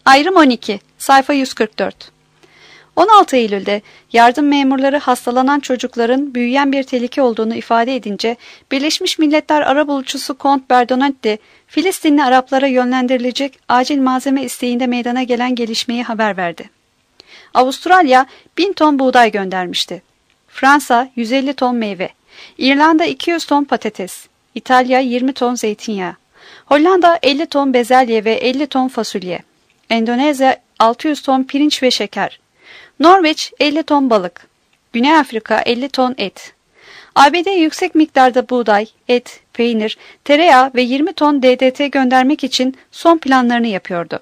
Ayrım 12, sayfa 144. 16 Eylül'de yardım memurları hastalanan çocukların büyüyen bir tehlike olduğunu ifade edince Birleşmiş Milletler Arabulucusu Kont Bernadotte, Filistinli Araplara yönlendirilecek acil malzeme isteğinde meydana gelen gelişmeyi haber verdi. Avustralya 1000 ton buğday göndermişti. Fransa 150 ton meyve, İrlanda 200 ton patates, İtalya 20 ton zeytinyağı, Hollanda 50 ton bezelye ve 50 ton fasulye, Endonezya 600 ton pirinç ve şeker, Norveç 50 ton balık, Güney Afrika 50 ton et. ABD yüksek miktarda buğday, et, peynir, tereyağı ve 20 ton DDT göndermek için son planlarını yapıyordu.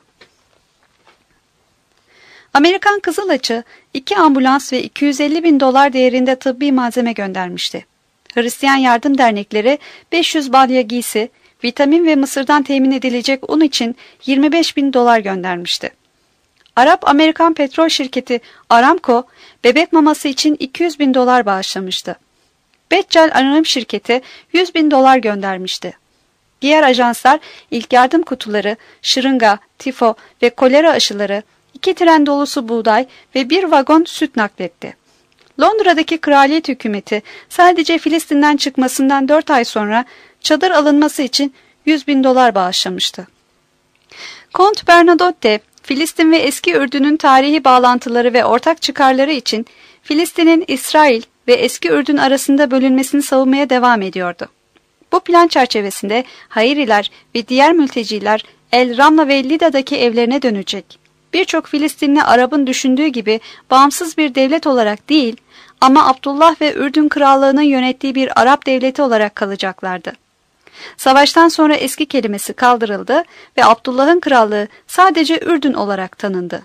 Amerikan Kızıl Haçı 2 ambulans ve 250 bin dolar değerinde tıbbi malzeme göndermişti. Hristiyan yardım dernekleri 500 balya giysi, vitamin ve mısırdan temin edilecek un için 25 bin dolar göndermişti. Arap-Amerikan petrol şirketi Aramco, bebek maması için 200 bin dolar bağışlamıştı. Beccel Anonim şirketi 100 bin dolar göndermişti. Diğer ajanslar ilk yardım kutuları, şırınga, tifo ve kolera aşıları, 2 tren dolusu buğday ve 1 vagon süt nakletti. Londra'daki kraliyet hükümeti sadece Filistin'den çıkmasından 4 ay sonra çadır alınması için 100 bin dolar bağışlamıştı. Kont Bernadotte, Filistin ve eski Ürdün'ün tarihi bağlantıları ve ortak çıkarları için Filistin'in İsrail ve eski Ürdün arasında bölünmesini savunmaya devam ediyordu. Bu plan çerçevesinde Hairiler ve diğer mülteciler El Ramla ve Lida'daki evlerine dönecek. Birçok Filistinli Arap'ın düşündüğü gibi bağımsız bir devlet olarak değil ama Abdullah ve Ürdün Krallığı'nın yönettiği bir Arap devleti olarak kalacaklardı. Savaştan sonra eski kelimesi kaldırıldı ve Abdullah'ın krallığı sadece Ürdün olarak tanındı.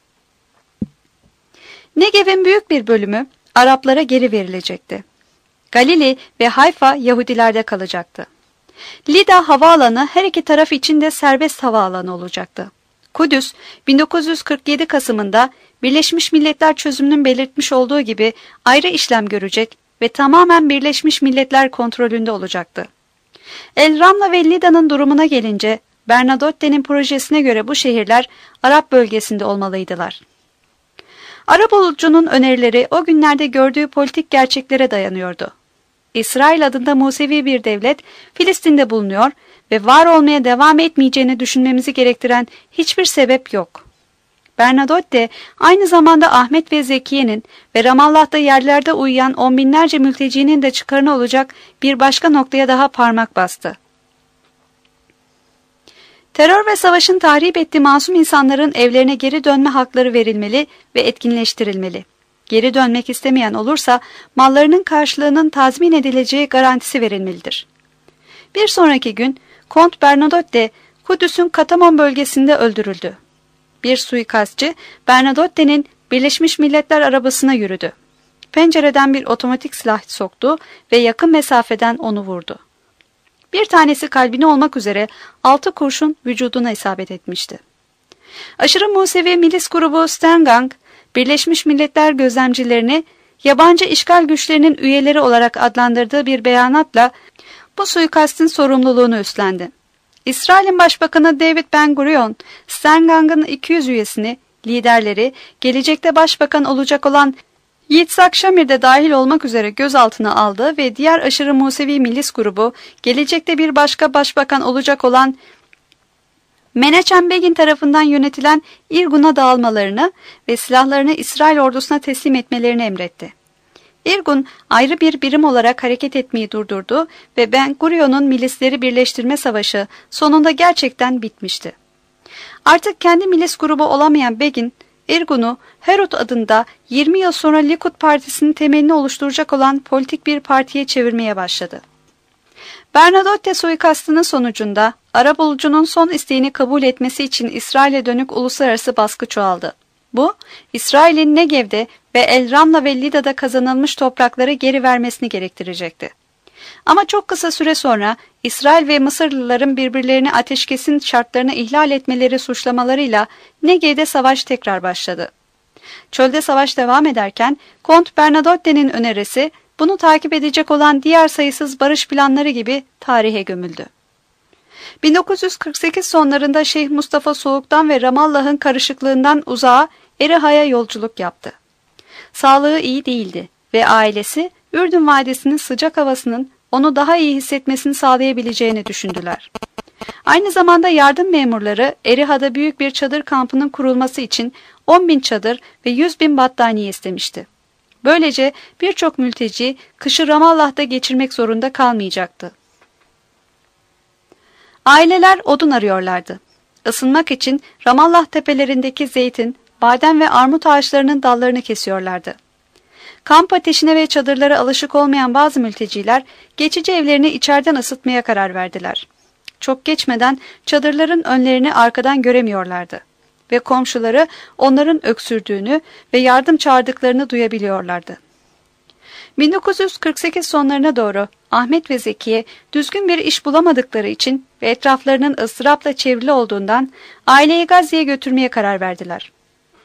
Negev'in büyük bir bölümü Araplara geri verilecekti. Galili ve Hayfa Yahudilerde kalacaktı. Lida havaalanı her iki taraf için de serbest havaalanı olacaktı. Kudüs, 1947 Kasım'ında Birleşmiş Milletler çözümünün belirtmiş olduğu gibi ayrı işlem görecek ve tamamen Birleşmiş Milletler kontrolünde olacaktı. El Ramla ve Lida'nın durumuna gelince Bernadotte'nin projesine göre bu şehirler Arap bölgesinde olmalıydılar. Arabulucunun önerileri o günlerde gördüğü politik gerçeklere dayanıyordu. İsrail adında Musevi bir devlet Filistin'de bulunuyor ve var olmaya devam etmeyeceğini düşünmemizi gerektiren hiçbir sebep yok. Bernadotte aynı zamanda Ahmet ve Zekiye'nin ve Ramallah'ta yerlerde uyuyan on binlerce mültecinin de çıkarına olacak bir başka noktaya daha parmak bastı. Terör ve savaşın tahrip ettiği masum insanların evlerine geri dönme hakları verilmeli ve etkinleştirilmeli. Geri dönmek istemeyen olursa mallarının karşılığının tazmin edileceği garantisi verilmelidir. Bir sonraki gün Kont Bernadotte Kudüs'ün Katamon bölgesinde öldürüldü. Bir suikastçı Bernadotte'nin Birleşmiş Milletler arabasına yürüdü. Pencereden bir otomatik silah soktu ve yakın mesafeden onu vurdu. Bir tanesi kalbine olmak üzere 6 kurşun vücuduna isabet etmişti. Aşırı Musevi milis grubu Sterngang, Birleşmiş Milletler gözlemcilerini yabancı işgal güçlerinin üyeleri olarak adlandırdığı bir beyanatla bu suikastin sorumluluğunu üstlendi. İsrail'in Başbakanı David Ben-Gurion, Sterngang'ın 200 üyesini, liderleri, gelecekte başbakan olacak olan Yitzhak Shamir de dahil olmak üzere gözaltına aldı ve diğer aşırı Musevi milis grubu, gelecekte bir başka başbakan olacak olan Menachem Begin tarafından yönetilen İrgun'a dağılmalarını ve silahlarını İsrail ordusuna teslim etmelerini emretti. İrgun ayrı bir birim olarak hareket etmeyi durdurdu ve Ben-Gurion'un milisleri birleştirme savaşı sonunda gerçekten bitmişti. Artık kendi milis grubu olamayan Begin, İrgun'u Herut adında 20 yıl sonra Likud Partisi'nin temelini oluşturacak olan politik bir partiye çevirmeye başladı. Bernadotte suikastının sonucunda Arabulucunun son isteğini kabul etmesi için İsrail'e dönük uluslararası baskı çoğaldı. Bu, İsrail'in Negev'de ve El Ramla ve Lida'da kazanılmış toprakları geri vermesini gerektirecekti. Ama çok kısa süre sonra İsrail ve Mısırlıların birbirlerini ateşkesin şartlarını ihlal etmeleri suçlamalarıyla Negev'de savaş tekrar başladı. Çölde savaş devam ederken Kont Bernadotte'nin önerisi bunu takip edecek olan diğer sayısız barış planları gibi tarihe gömüldü. 1948 sonlarında Şeyh Mustafa soğuktan ve Ramallah'ın karışıklığından uzağa Eriha'ya yolculuk yaptı. Sağlığı iyi değildi ve ailesi Ürdün Vadisi'nin sıcak havasının onu daha iyi hissetmesini sağlayabileceğini düşündüler. Aynı zamanda yardım memurları Eriha'da büyük bir çadır kampının kurulması için 10.000 çadır ve 100.000 battaniye istemişti. Böylece birçok mülteci kışı Ramallah'ta geçirmek zorunda kalmayacaktı. Aileler odun arıyorlardı. Isınmak için Ramallah tepelerindeki zeytin, badem ve armut ağaçlarının dallarını kesiyorlardı. Kamp ateşine ve çadırlara alışık olmayan bazı mülteciler geçici evlerini içeriden ısıtmaya karar verdiler. Çok geçmeden çadırların önlerini arkadan göremiyorlardı ve komşuları onların öksürdüğünü ve yardım çağırdıklarını duyabiliyorlardı. 1948 sonlarına doğru Ahmet ve Zekiye düzgün bir iş bulamadıkları için ve etraflarının ıstırapla çevrili olduğundan aileyi Gazze'ye götürmeye karar verdiler.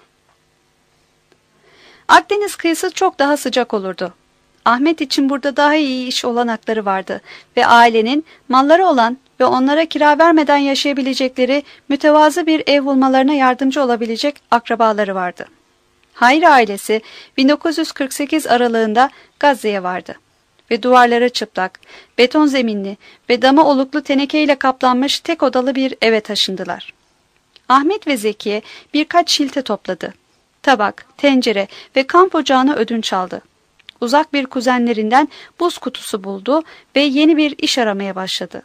Akdeniz kıyısı çok daha sıcak olurdu. Ahmet için burada daha iyi iş olanakları vardı ve ailenin malları olan ve onlara kira vermeden yaşayabilecekleri mütevazı bir ev bulmalarına yardımcı olabilecek akrabaları vardı. Hayır ailesi 1948 aralığında Gazze'ye vardı ve duvarları çıplak, beton zeminli ve damı oluklu tenekeyle kaplanmış tek odalı bir eve taşındılar. Ahmet ve Zekiye birkaç şilte topladı. Tabak, tencere ve kamp ocağını ödünç aldı. Uzak bir kuzenlerinden buz kutusu buldu ve yeni bir iş aramaya başladı.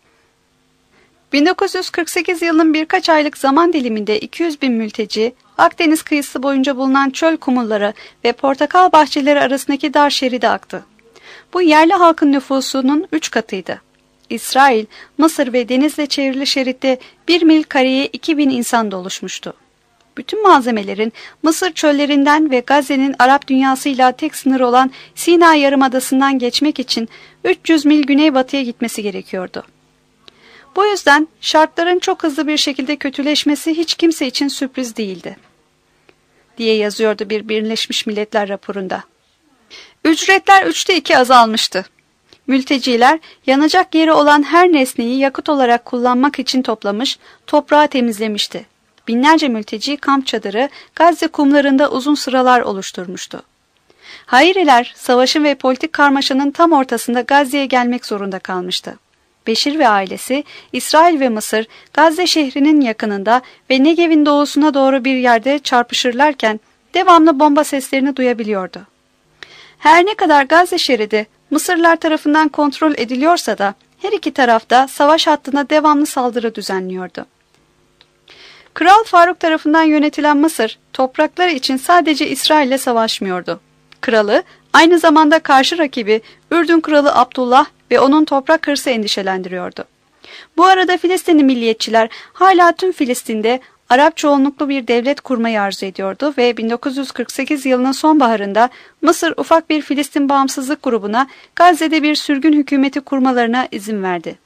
1948 yılının birkaç aylık zaman diliminde 200.000 mülteci, Akdeniz kıyısı boyunca bulunan çöl kumulları ve portakal bahçeleri arasındaki dar şeride aktı. Bu yerli halkın nüfusunun 3 katıydı. İsrail, Mısır ve denizle çevrili şeritte 1 mil kareye 2.000 insan da oluşmuştu. Bütün malzemelerin Mısır çöllerinden ve Gazze'nin Arap dünyasıyla tek sınırı olan Sina Yarımadası'ndan geçmek için 300 mil güneybatıya gitmesi gerekiyordu. Bu yüzden şartların çok hızlı bir şekilde kötüleşmesi hiç kimse için sürpriz değildi, diye yazıyordu bir Birleşmiş Milletler raporunda. Ücretler 3'te 2 azalmıştı. Mülteciler yanacak yeri olan her nesneyi yakıt olarak kullanmak için toplamış, toprağı temizlemişti. Binlerce mülteci kamp çadırı Gazze kumlarında uzun sıralar oluşturmuştu. Hayriler savaşın ve politik karmaşanın tam ortasında Gazze'ye gelmek zorunda kalmıştı. Beşir ve ailesi İsrail ve Mısır Gazze şehrinin yakınında ve Negev'in doğusuna doğru bir yerde çarpışırlarken devamlı bomba seslerini duyabiliyordu. Her ne kadar Gazze şeridi Mısırlılar tarafından kontrol ediliyorsa da her iki tarafta savaş hattına devamlı saldırı düzenliyordu. Kral Faruk tarafından yönetilen Mısır toprakları için sadece İsrail'le savaşmıyordu. Kralı aynı zamanda karşı rakibi Ürdün Kralı Abdullah ve onun toprak hırsı endişelendiriyordu. Bu arada Filistinli milliyetçiler hala tüm Filistin'de Arap çoğunluklu bir devlet kurmayı arzu ediyordu ve 1948 yılının sonbaharında Mısır ufak bir Filistin bağımsızlık grubuna Gazze'de bir sürgün hükümeti kurmalarına izin verdi.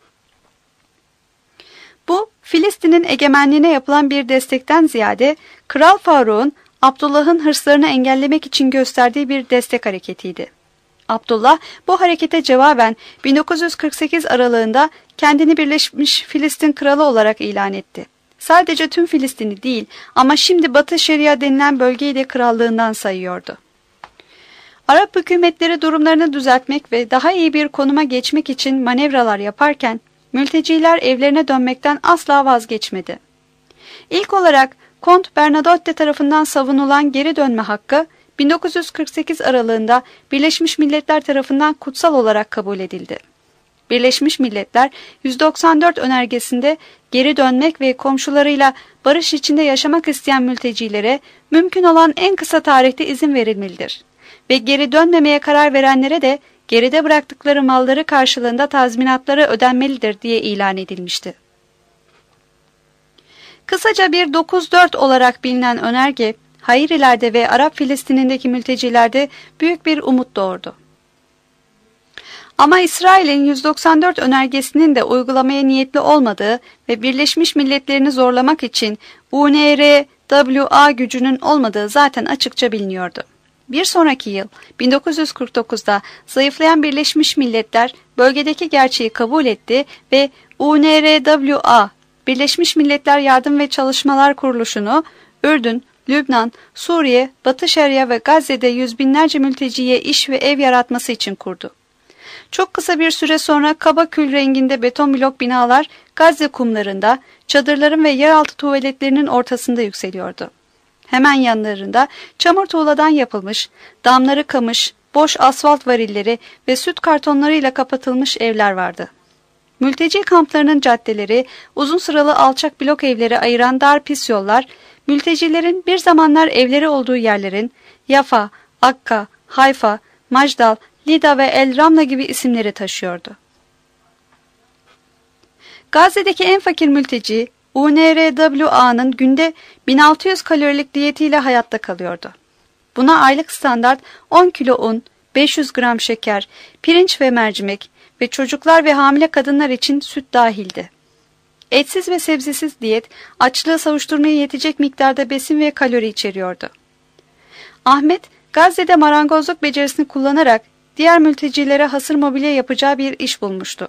Bu, Filistin'in egemenliğine yapılan bir destekten ziyade Kral Faruk'un Abdullah'ın hırslarını engellemek için gösterdiği bir destek hareketiydi. Abdullah bu harekete cevaben 1948 aralığında kendini Birleşmiş Filistin Kralı olarak ilan etti. Sadece tüm Filistin'i değil ama şimdi Batı Şeria denilen bölgeyi de krallığından sayıyordu. Arap hükümetleri durumlarını düzeltmek ve daha iyi bir konuma geçmek için manevralar yaparken mülteciler evlerine dönmekten asla vazgeçmedi. İlk olarak Kont Bernadotte tarafından savunulan geri dönme hakkı 1948 aralığında Birleşmiş Milletler tarafından kutsal olarak kabul edildi. Birleşmiş Milletler 194 önergesinde geri dönmek ve komşularıyla barış içinde yaşamak isteyen mültecilere mümkün olan en kısa tarihte izin verilmelidir ve geri dönmemeye karar verenlere de geride bıraktıkları malları karşılığında tazminatları ödenmelidir diye ilan edilmişti. Kısaca bir 9-4 olarak bilinen önerge, Hayrilerde ve Arap Filistin'indeki mültecilerde büyük bir umut doğurdu. Ama İsrail'in 194 önergesinin de uygulamaya niyetli olmadığı ve Birleşmiş Milletler'ini zorlamak için UNRWA gücünün olmadığı zaten açıkça biliniyordu. Bir sonraki yıl 1949'da zayıflayan Birleşmiş Milletler bölgedeki gerçeği kabul etti ve UNRWA, Birleşmiş Milletler Yardım ve Çalışmalar Kuruluşu'nu Ürdün, Lübnan, Suriye, Batı Şeria ve Gazze'de yüz binlerce mülteciye iş ve ev yaratması için kurdu. Çok kısa bir süre sonra kaba kül renginde beton blok binalar Gazze kumlarında, çadırların ve yeraltı tuvaletlerinin ortasında yükseliyordu. Hemen yanlarında çamur tuğladan yapılmış, damları kamış, boş asfalt varilleri ve süt kartonlarıyla kapatılmış evler vardı. Mülteci kamplarının caddeleri, uzun sıralı alçak blok evleri ayıran dar pis yollar, mültecilerin bir zamanlar evleri olduğu yerlerin Yafa, Akka, Hayfa, Macdal, Lida ve El Ramla gibi isimleri taşıyordu. Gazze'deki en fakir mülteci, UNRWA'nın günde 1600 kalorilik diyetiyle hayatta kalıyordu. Buna aylık standart 10 kilo un, 500 gram şeker, pirinç ve mercimek ve çocuklar ve hamile kadınlar için süt dahildi. Etsiz ve sebzesiz diyet, açlığı savuşturmaya yetecek miktarda besin ve kalori içeriyordu. Ahmet, Gazze'de marangozluk becerisini kullanarak diğer mültecilere hasır mobilya yapacağı bir iş bulmuştu.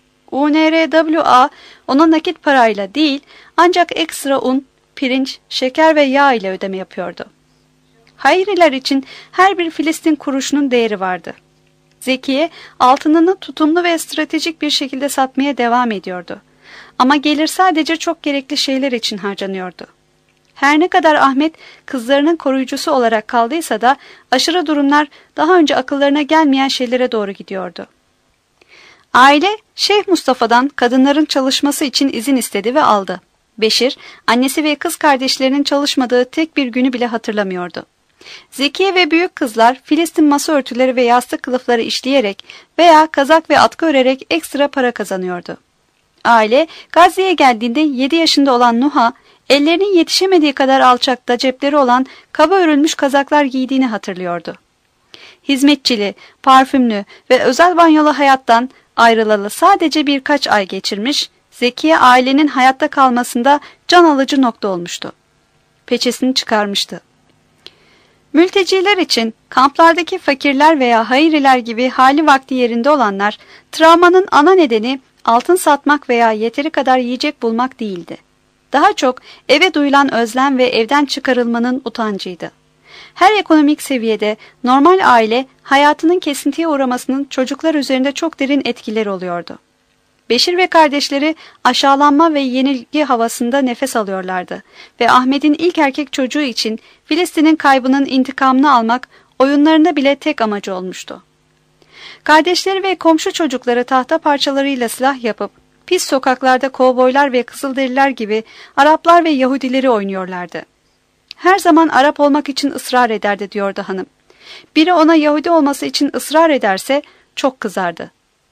UNRWA ona nakit parayla değil ancak ekstra un, pirinç, şeker ve yağ ile ödeme yapıyordu. Hayriler için her bir Filistin kuruşunun değeri vardı. Zekiye altınını tutumlu ve stratejik bir şekilde satmaya devam ediyordu. Ama gelir sadece çok gerekli şeyler için harcanıyordu. Her ne kadar Ahmet kızlarının koruyucusu olarak kaldıysa da aşırı durumlar daha önce akıllarına gelmeyen şeylere doğru gidiyordu. Aile Şeyh Mustafa'dan kadınların çalışması için izin istedi ve aldı. Beşir, annesi ve kız kardeşlerinin çalışmadığı tek bir günü bile hatırlamıyordu. Zekiye ve büyük kızlar Filistin masa örtüleri ve yastık kılıfları işleyerek veya kazak ve atkı örerek ekstra para kazanıyordu. Aile Gazze'ye geldiğinde 7 yaşında olan Nuh'a ellerinin yetişemediği kadar alçakta cepleri olan kaba örülmüş kazaklar giydiğini hatırlıyordu. Hizmetçili, parfümlü ve özel banyolu hayattan ayrılalı sadece birkaç ay geçirmiş, Zekiye ailenin hayatta kalmasında can alıcı nokta olmuştu. Peçesini çıkarmıştı. Mülteciler için kamplardaki fakirler veya hayriler gibi hali vakti yerinde olanlar, travmanın ana nedeni altın satmak veya yeteri kadar yiyecek bulmak değildi. Daha çok eve duyulan özlem ve evden çıkarılmanın utancıydı. Her ekonomik seviyede normal aile hayatının kesintiye uğramasının çocuklar üzerinde çok derin etkileri oluyordu. Beşir ve kardeşleri aşağılanma ve yenilgi havasında nefes alıyorlardı ve Ahmet'in ilk erkek çocuğu için Filistin'in kaybının intikamını almak oyunlarında bile tek amacı olmuştu. Kardeşleri ve komşu çocukları tahta parçalarıyla silah yapıp pis sokaklarda kovboylar ve kızılderililer gibi Araplar ve Yahudileri oynuyorlardı. Her zaman Arap olmak için ısrar ederdi diyordu hanım. Biri ona Yahudi olması için ısrar ederse çok kızardı.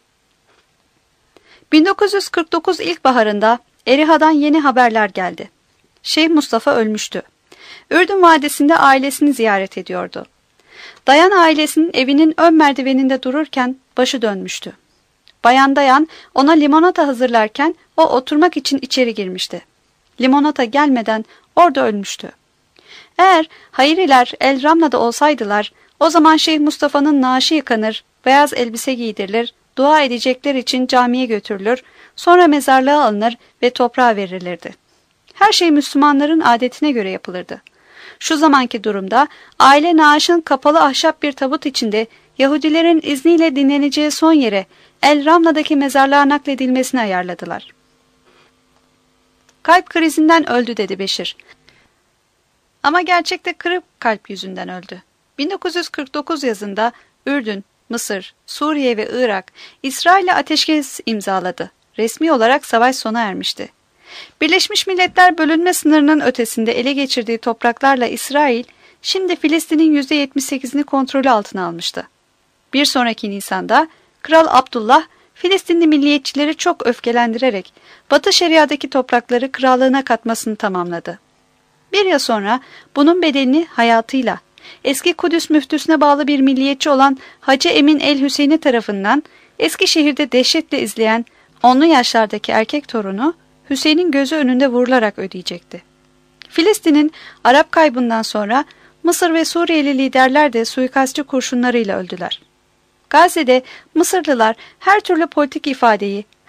1949 ilkbaharında Eriha'dan yeni haberler geldi. Şeyh Mustafa ölmüştü. Ürdün Vadisi'nde ailesini ziyaret ediyordu. Dayan ailesinin evinin ön merdiveninde dururken başı dönmüştü. Bayan Dayan ona limonata hazırlarken o oturmak için içeri girmişti. Limonata gelmeden orada ölmüştü. Eğer Hayriler El Ramla'da olsaydılar, o zaman Şeyh Mustafa'nın naaşı yıkanır, beyaz elbise giydirilir, dua edecekler için camiye götürülür, sonra mezarlığa alınır ve toprağa verilirdi. Her şey Müslümanların adetine göre yapılırdı. Şu zamanki durumda aile naaşın kapalı ahşap bir tabut içinde Yahudilerin izniyle dinleneceği son yere El Ramla'daki mezarlığa nakledilmesini ayarladılar. Kalp krizinden öldü dedi Beşir. Ama gerçekte kırık kalp yüzünden öldü. 1949 yazında Ürdün, Mısır, Suriye ve Irak, İsrail'le ateşkes imzaladı. Resmi olarak savaş sona ermişti. Birleşmiş Milletler bölünme sınırının ötesinde ele geçirdiği topraklarla İsrail, şimdi Filistin'in %78'ini kontrolü altına almıştı. Bir sonraki Nisan'da Kral Abdullah, Filistinli milliyetçileri çok öfkelendirerek Batı Şeria'daki toprakları krallığına katmasını tamamladı. Bir yıl sonra bunun bedelini hayatıyla, eski Kudüs müftüsüne bağlı bir milliyetçi olan Hacı Emin el-Hüseyni tarafından Eskişehir'de dehşetle izleyen 10'lu yaşlardaki erkek torunu Hüseyin'in gözü önünde vurularak ödeyecekti. Filistin'in Arap kaybından sonra Mısır ve Suriyeli liderler de suikastçı kurşunlarıyla öldüler. Gazze'de Mısırlılar her türlü politik ifadeyi,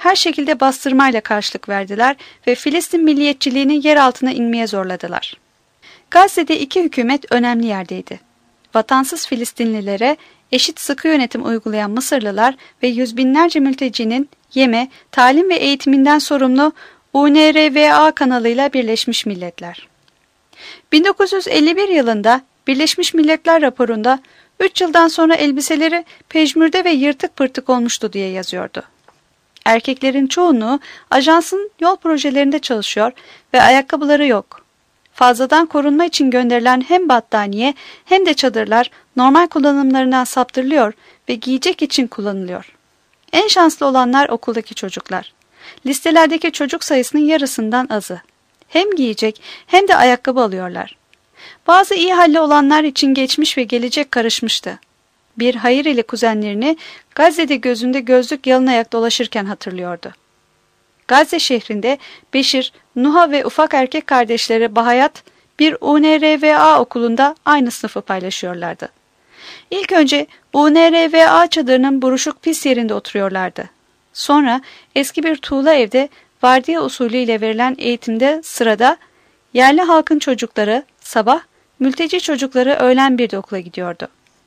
her şekilde bastırmayla karşılık verdiler ve Filistin milliyetçiliğini yer altına inmeye zorladılar. Gazze'de iki hükümet önemli yerdeydi. Vatansız Filistinlilere eşit sıkı yönetim uygulayan Mısırlılar ve yüz binlerce mültecinin yeme, talim ve eğitiminden sorumlu UNRWA kanalıyla Birleşmiş Milletler. 1951 yılında Birleşmiş Milletler raporunda 3 yıldan sonra elbiseleri pejmürde ve yırtık pırtık olmuştu diye yazıyordu. Erkeklerin çoğunluğu ajansın yol projelerinde çalışıyor ve ayakkabıları yok. Fazladan korunma için gönderilen hem battaniye hem de çadırlar normal kullanımlarından saptırılıyor ve giyecek için kullanılıyor. En şanslı olanlar okuldaki çocuklar. Listelerdeki çocuk sayısının yarısından azı. Hem giyecek hem de ayakkabı alıyorlar. Bazı iyi halli olanlar için geçmiş ve gelecek karışmıştı. Bir hayır ile kuzenlerini Gazze'de gözünde gözlük yalın ayak dolaşırken hatırlıyordu. Gazze şehrinde Beşir, Nuha ve ufak erkek kardeşleri Bahayat bir UNRWA okulunda aynı sınıfı paylaşıyorlardı. İlk önce UNRWA çadırının buruşuk pis yerinde oturuyorlardı. Sonra eski bir tuğla evde vardiya usulüyle verilen eğitimde sırada yerli halkın çocukları sabah, mülteci çocukları öğlen bir de okula gidiyordu.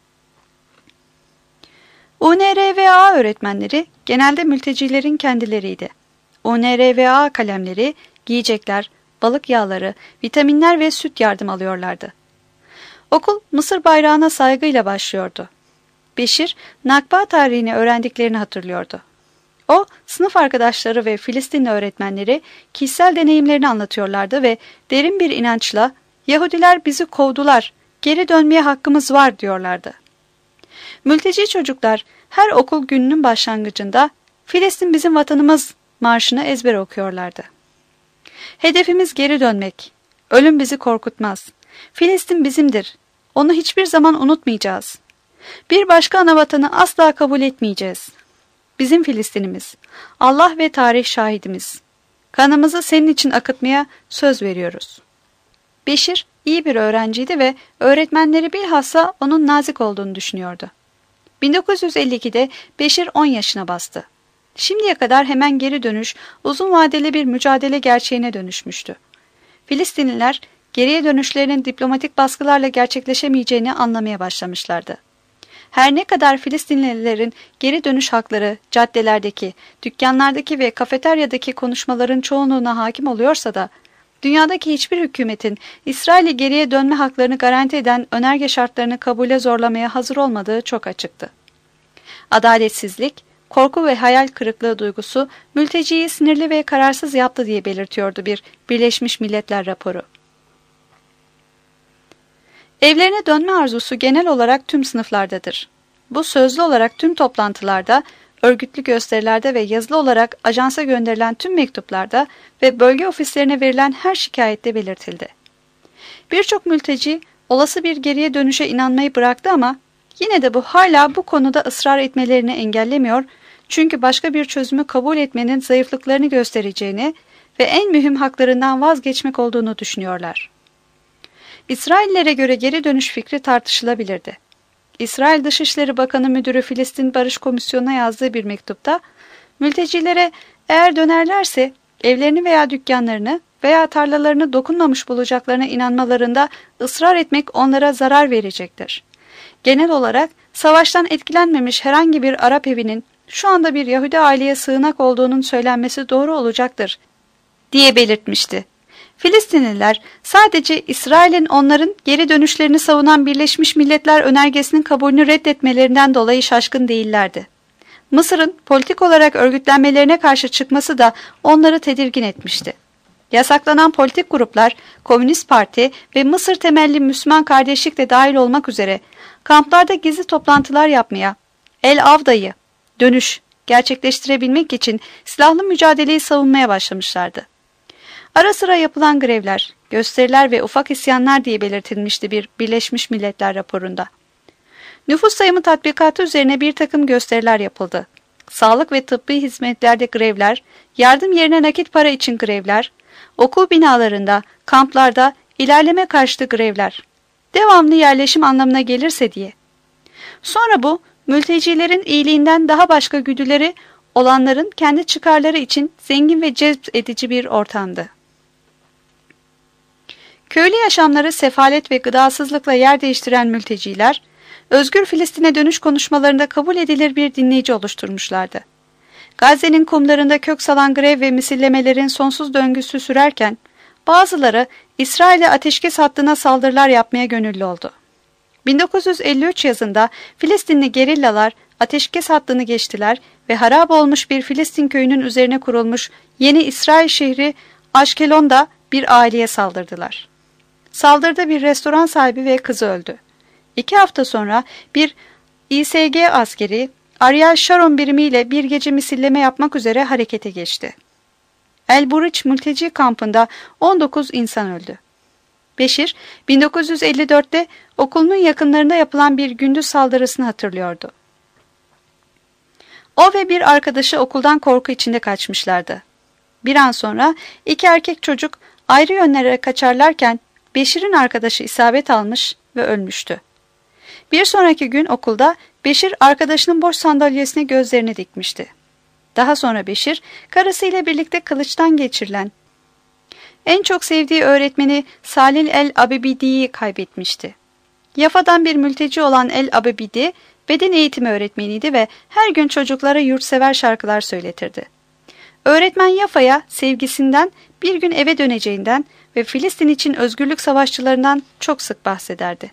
UNRWA öğretmenleri genelde mültecilerin kendileriydi. UNRWA kalemleri, giyecekler, balık yağları, vitaminler ve süt yardım alıyorlardı. Okul Mısır bayrağına saygıyla başlıyordu. Beşir, Nakba tarihini öğrendiklerini hatırlıyordu. O, sınıf arkadaşları ve Filistinli öğretmenleri kişisel deneyimlerini anlatıyorlardı ve derin bir inançla "Yahudiler bizi kovdular, geri dönmeye hakkımız var" diyorlardı. Mülteci çocuklar her okul gününün başlangıcında "Filistin bizim vatanımız" marşını ezbere okuyorlardı. "Hedefimiz geri dönmek. Ölüm bizi korkutmaz. Filistin bizimdir. Onu hiçbir zaman unutmayacağız. Bir başka anavatanı asla kabul etmeyeceğiz. Bizim Filistinimiz. Allah ve tarih şahidimiz. Kanımızı senin için akıtmaya söz veriyoruz." Beşir iyi bir öğrenciydi ve öğretmenleri bilhassa onun nazik olduğunu düşünüyordu. 1952'de Beşir 10 yaşına bastı. Şimdiye kadar hemen geri dönüş uzun vadeli bir mücadele gerçeğine dönüşmüştü. Filistinliler geriye dönüşlerinin diplomatik baskılarla gerçekleşemeyeceğini anlamaya başlamışlardı. Her ne kadar Filistinlilerin geri dönüş hakları caddelerdeki, dükkanlardaki ve kafeteryadaki konuşmaların çoğunluğuna hakim oluyorsa da, dünyadaki hiçbir hükümetin İsrail'i geriye dönme haklarını garanti eden önerge şartlarını kabule zorlamaya hazır olmadığı çok açıktı. Adaletsizlik, korku ve hayal kırıklığı duygusu mülteciyi sinirli ve kararsız yaptı diye belirtiyordu bir Birleşmiş Milletler raporu. Evlerine dönme arzusu genel olarak tüm sınıflardadır. Bu sözlü olarak tüm toplantılarda, örgütlü gösterilerde ve yazılı olarak ajansa gönderilen tüm mektuplarda ve bölge ofislerine verilen her şikayette belirtildi. Birçok mülteci olası bir geriye dönüşe inanmayı bıraktı ama yine de bu hala bu konuda ısrar etmelerini engellemiyor çünkü başka bir çözümü kabul etmenin zayıflıklarını göstereceğini ve en mühim haklarından vazgeçmek olduğunu düşünüyorlar. İsraillere göre geri dönüş fikri tartışılabilirdi. İsrail Dışişleri Bakanı Müdürü Filistin Barış Komisyonu'na yazdığı bir mektupta, mültecilere eğer dönerlerse evlerini veya dükkanlarını veya tarlalarını dokunmamış bulacaklarına inanmalarında ısrar etmek onlara zarar verecektir. Genel olarak savaştan etkilenmemiş herhangi bir Arap evinin şu anda bir Yahudi aileye sığınak olduğunun söylenmesi doğru olacaktır diye belirtmişti. Filistinliler sadece İsrail'in onların geri dönüşlerini savunan Birleşmiş Milletler önergesinin kabulünü reddetmelerinden dolayı şaşkın değillerdi. Mısır'ın politik olarak örgütlenmelerine karşı çıkması da onları tedirgin etmişti. Yasaklanan politik gruplar, Komünist Parti ve Mısır temelli Müslüman Kardeşlik de dahil olmak üzere kamplarda gizli toplantılar yapmaya, El Avda'yı, dönüş gerçekleştirebilmek için silahlı mücadeleyi savunmaya başlamışlardı. Ara sıra yapılan grevler, gösteriler ve ufak isyanlar diye belirtilmişti bir Birleşmiş Milletler raporunda. Nüfus sayımı tatbikatı üzerine bir takım gösteriler yapıldı. Sağlık ve tıbbi hizmetlerde grevler, yardım yerine nakit para için grevler, okul binalarında, kamplarda ilerleme karşıtı grevler, devamlı yerleşim anlamına gelirse diye. Sonra bu, mültecilerin iyiliğinden daha başka güdüleri olanların kendi çıkarları için zengin ve cezbedici bir ortamdı. Köylü yaşamları sefalet ve gıdasızlıkla yer değiştiren mülteciler, özgür Filistin'e dönüş konuşmalarında kabul edilir bir dinleyici oluşturmuşlardı. Gazze'nin kumlarında kök salan grev ve misillemelerin sonsuz döngüsü sürerken, bazıları İsrail'e ateşkes hattına saldırılar yapmaya gönüllü oldu. 1953 yazında Filistinli gerillalar ateşkes hattını geçtiler ve harap olmuş bir Filistin köyünün üzerine kurulmuş yeni İsrail şehri Aşkelon'da bir aileye saldırdılar. Saldırıda bir restoran sahibi ve kızı öldü. 2 hafta sonra bir İSG askeri Ariel Sharon birimiyle bir gece misilleme yapmak üzere harekete geçti. El Buriç mülteci kampında 19 insan öldü. Beşir, 1954'te okulunun yakınlarında yapılan bir gündüz saldırısını hatırlıyordu. O ve bir arkadaşı okuldan korku içinde kaçmışlardı. Bir an sonra 2 erkek çocuk ayrı yönlere kaçarlarken Beşir'in arkadaşı isabet almış ve ölmüştü. Bir sonraki gün okulda Beşir arkadaşının boş sandalyesine gözlerini dikmişti. Daha sonra Beşir, karısıyla birlikte kılıçtan geçirilen, en çok sevdiği öğretmeni Salil el-Abebidi'yi kaybetmişti. Yafa'dan bir mülteci olan el-Abebidi, beden eğitimi öğretmeniydi ve her gün çocuklara yurtsever şarkılar söyletirdi. Öğretmen Yafa'ya sevgisinden, bir gün eve döneceğinden ve Filistin için özgürlük savaşçılarından çok sık bahsederdi.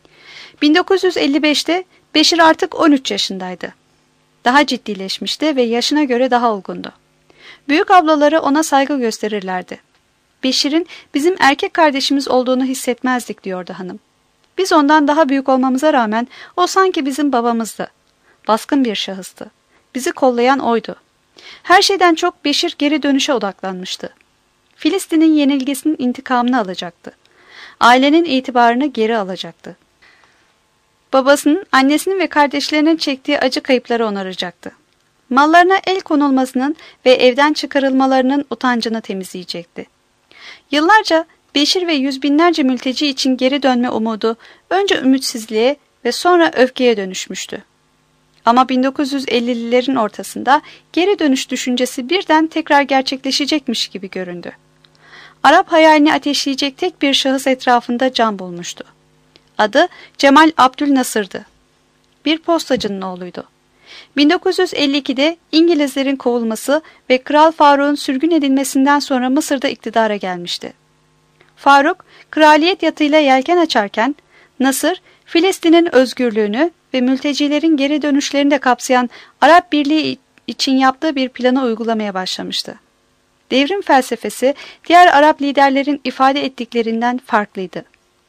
1955'te Beşir artık 13 yaşındaydı. Daha ciddileşmişti ve yaşına göre daha olgundu. Büyük ablaları ona saygı gösterirlerdi. Beşir'in bizim erkek kardeşimiz olduğunu hissetmezdik diyordu hanım. Biz ondan daha büyük olmamıza rağmen o sanki bizim babamızdı. Baskın bir şahıstı. Bizi kollayan oydu. Her şeyden çok Beşir geri dönüşe odaklanmıştı. Filistin'in yenilgisinin intikamını alacaktı. Ailenin itibarını geri alacaktı. Babasının, annesinin ve kardeşlerinin çektiği acı kayıpları onaracaktı. Mallarına el konulmasının ve evden çıkarılmalarının utancını temizleyecekti. Yıllarca Beşir ve yüz binlerce mülteci için geri dönme umudu önce ümitsizliğe ve sonra öfkeye dönüşmüştü. Ama 1950'lilerin ortasında geri dönüş düşüncesi birden tekrar gerçekleşecekmiş gibi göründü. Arap hayalini ateşleyecek tek bir şahıs etrafında can bulmuştu. Adı Cemal Abdülnasır'dı. Bir postacının oğluydu. 1952'de İngilizlerin kovulması ve Kral Faruk'un sürgün edilmesinden sonra Mısır'da iktidara gelmişti. Faruk, kraliyet yatıyla yelken açarken, Nasır, Filistin'in özgürlüğünü ve mültecilerin geri dönüşlerini de kapsayan Arap Birliği için yaptığı bir planı uygulamaya başlamıştı. Devrim felsefesi diğer Arap liderlerin ifade ettiklerinden farklıydı.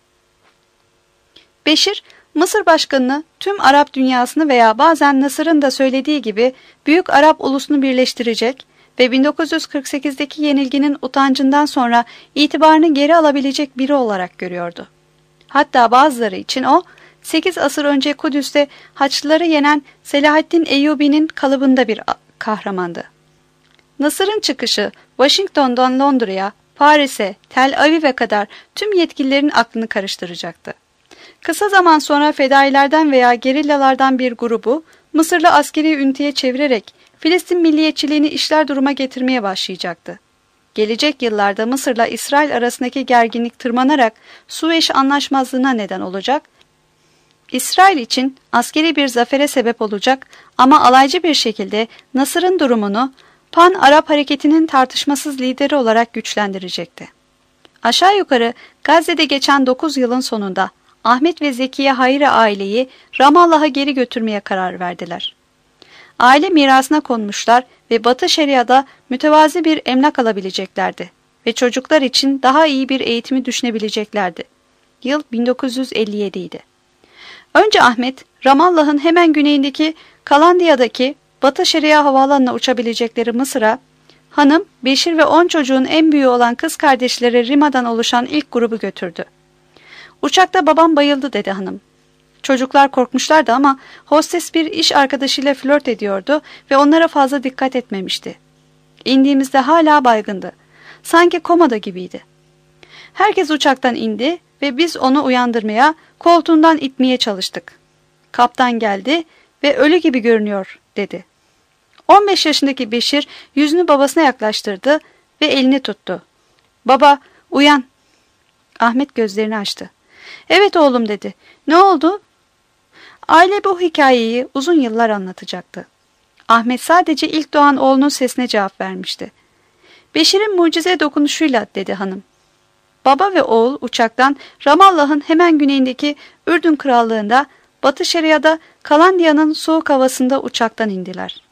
Beşir, Mısır başkanını tüm Arap dünyasını veya bazen Nasır'ın da söylediği gibi büyük Arap ulusunu birleştirecek ve 1948'deki yenilginin utancından sonra itibarını geri alabilecek biri olarak görüyordu. Hatta bazıları için o, 8 asır önce Kudüs'te Haçlıları yenen Selahaddin Eyyubi'nin kalıbında bir kahramandı. Nasır'ın çıkışı Washington'dan Londra'ya, Paris'e, Tel Aviv'e kadar tüm yetkililerin aklını karıştıracaktı. Kısa zaman sonra fedailerden veya gerillalardan bir grubu Mısırlı askeri üniteye çevirerek Filistin milliyetçiliğini işler duruma getirmeye başlayacaktı. Gelecek yıllarda Mısır'la İsrail arasındaki gerginlik tırmanarak Süveyş anlaşmazlığına neden olacak, İsrail için askeri bir zafere sebep olacak ama alaycı bir şekilde Nasır'ın durumunu Pan-Arap hareketinin tartışmasız lideri olarak güçlendirecekti. Aşağı yukarı Gazze'de geçen 9 yılın sonunda Ahmet ve Zekiye Hayri aileyi Ramallah'a geri götürmeye karar verdiler. Aile mirasına konmuşlar ve Batı Şeria'da mütevazi bir emlak alabileceklerdi ve çocuklar için daha iyi bir eğitimi düşünebileceklerdi. Yıl 1957 idi. Önce Ahmet, Ramallah'ın hemen güneyindeki Kalandiya'daki Batı Şeria havaalanına uçabilecekleri Mısır'a, hanım, Beşir ve 10 çocuğun en büyüğü olan kız kardeşleri Rima'dan oluşan ilk grubu götürdü. Uçakta babam bayıldı dedi hanım. Çocuklar korkmuşlardı ama hostes bir iş arkadaşıyla flört ediyordu ve onlara fazla dikkat etmemişti. İndiğimizde hala baygındı. Sanki komada gibiydi. Herkes uçaktan indi ve biz onu uyandırmaya, koltuğundan itmeye çalıştık. Kaptan geldi ve ölü gibi görünüyor dedi. 15 yaşındaki Beşir yüzünü babasına yaklaştırdı ve elini tuttu. "Baba, uyan." Ahmet gözlerini açtı. "Evet oğlum," dedi. "Ne oldu?" Aile bu hikayeyi uzun yıllar anlatacaktı. Ahmet sadece ilk doğan oğlunun sesine cevap vermişti. "Beşir'in mucize dokunuşuyla," dedi hanım. Baba ve oğul uçaktan Ramallah'ın hemen güneyindeki Ürdün Krallığı'nda, Batı Şeria'da Kalandiya'nın soğuk havasında uçaktan indiler.